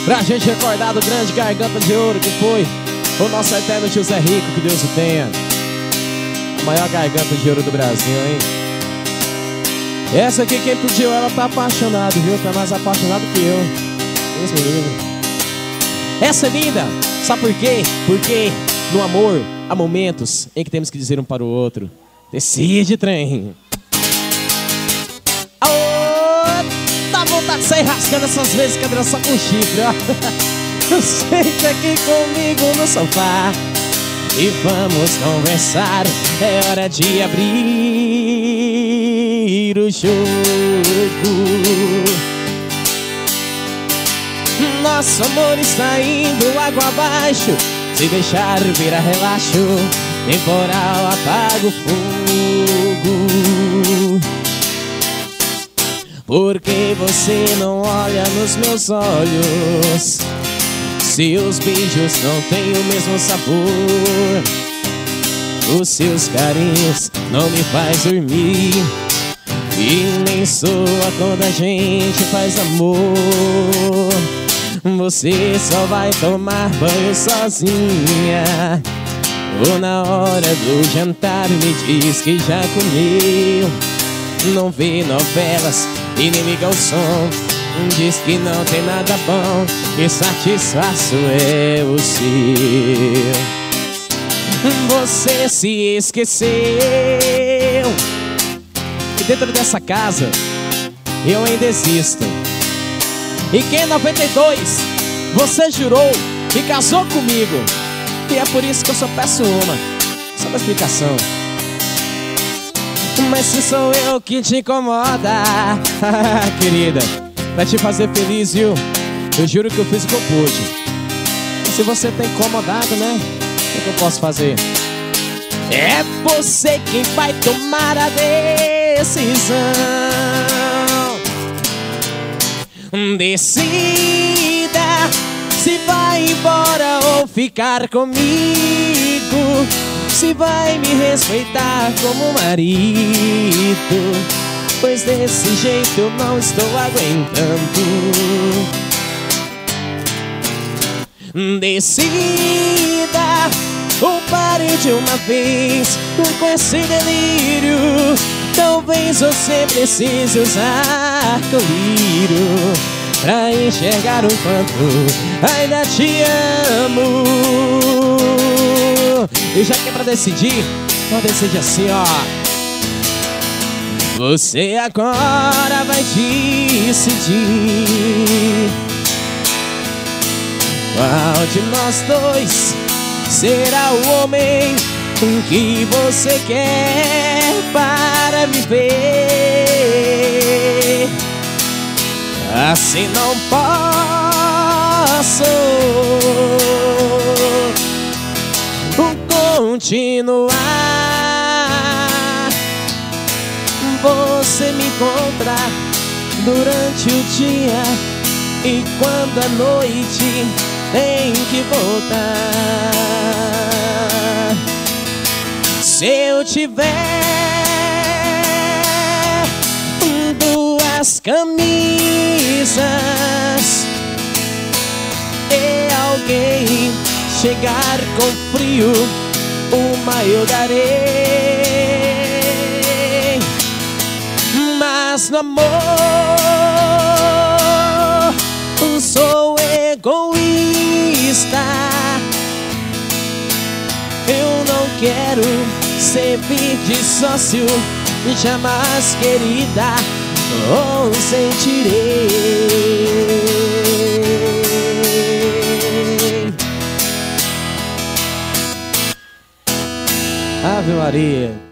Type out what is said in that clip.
Pra gente recordar do grande Garganta de Ouro que foi o nosso eterno tio Zé Rico, que Deus o tenha. A maior garganta de ouro do Brasil, hein? Essa aqui quem pediu, ela tá apaixonada, viu? Tá mais apaixonado que eu. Deus me livre. Essa é linda, sabe por quê? Porque no amor há momentos em que temos que dizer um para o outro: decide, trem. Dá vontade de sair rascando essas vezes, cadeira só com chifre, ó. Senta aqui comigo no sofá e vamos conversar. É hora de abrir o jogo. Nosso amor está indo água abaixo. Se deixar virar relaxo, temporal apaga o fogo. Porque você não olha nos meus olhos? Se os beijos não têm o mesmo sabor, os seus carinhos não me faz dormir e nem soa quando a gente faz amor. Você só vai tomar banho sozinha, ou na hora do jantar me diz que já comeu. Não vê novelas e nem liga o som, diz que não tem nada bom e satisfaço é o seu. Você se esqueceu que dentro dessa casa eu ainda existo, e que em 92 você jurou e casou comigo, e é por isso que eu só peço só uma explicação. Mas se sou eu que te incomoda, querida, pra te fazer feliz, viu? Eu juro que eu fiz o que eu pude. Se você tá incomodado, né? O que eu posso fazer? É você quem vai tomar a decisão. Decida se vai embora ou ficar comigo, se vai me respeitar como marido, pois desse jeito eu não estou aguentando. Decida ou pare de uma vez com esse delírio. Talvez você precise usar colírio pra enxergar o quanto ainda te amo. E já que é pra decidir, vou decidir assim, ó. Você agora vai decidir qual de nós dois será o homem que você quer para viver. Assim não posso continuar. Você me encontra durante o dia e quando é noite tem que voltar. Se eu tiver duas camisas e alguém chegar com frio, uma eu darei. Mas no amor sou egoísta. Eu não quero servir de sócio, jamais, querida, consentirei. Ave Maria.